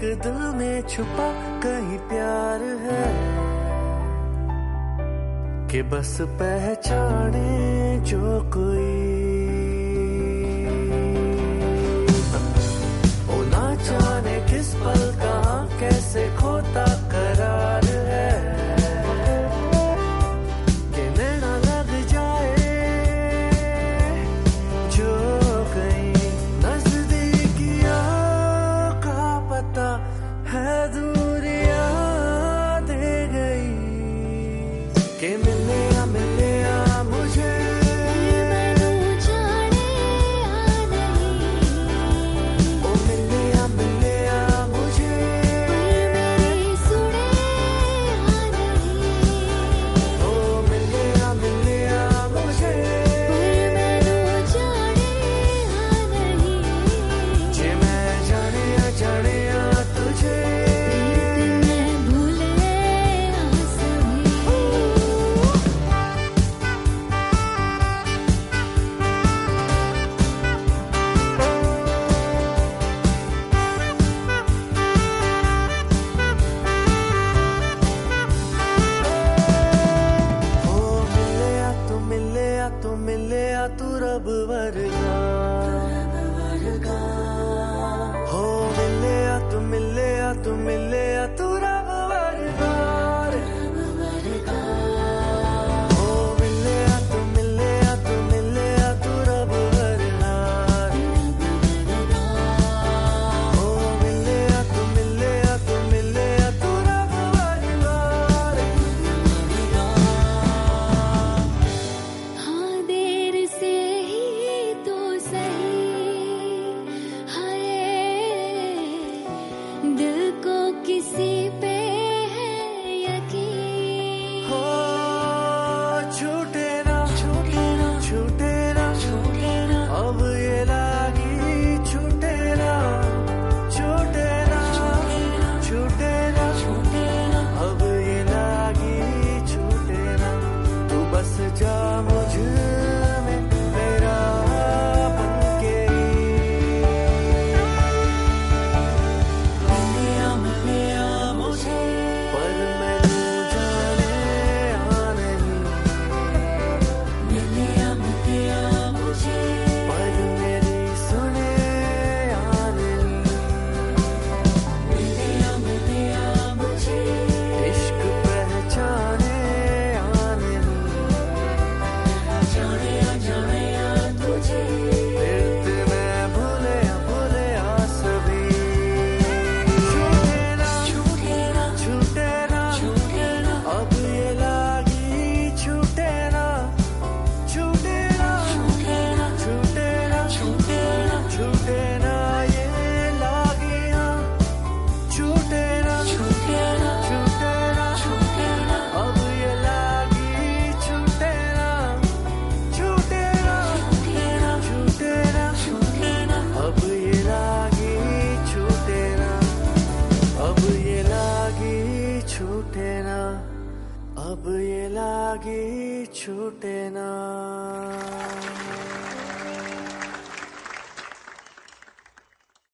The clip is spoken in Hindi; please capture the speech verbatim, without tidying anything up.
दिल में छुपा कहीं प्यार है कि बस पहचाने जो कोई। ओ ना जाने किस पल कहाँ कैसे खोता करार है कि नैना लग जाए जो कहीं नजदीकियां का पता है दूरियां दे गई कि मिले या मिले या मुझे तू मिले या तू रब वर्गा हो मिले या तू मिले या तू मिले या तू रब वर्गा हो मिले या तू मिले या तू मिले या तू रब वर्गा हो मिले या तू मिले या तू मिले या तू रब वर्गा। दिल को किसी पे है यकीन हो छूटे ना छूटे ना छूटे ना छूटे ना अब ये लागी छूटे ना छूटे ना छूटे ना छूटे ना अब ये लागी छूटे ना तू बस जा मुझ में मेरा बनके पर मैं तू जाने आने पर मेरी सुने आने इश्क पहचाने आने फिर मैं भूले भूले सभी छूटे ना छूटे ना छूटे ना छूटे ना अब ये लागी छूटे ना छूटे ना छूटे ना छूटे ना छूटे ना छूटे ना ये लागियां छूटे ना छूटे ना छूटे ना छूटे ना अब ये लागी छूटे ना छूटे ना छूटे ना छूटे ना अब ये लागी छूटे ना अब ये लागी छूटे ना अब ये लागी छूटे ना।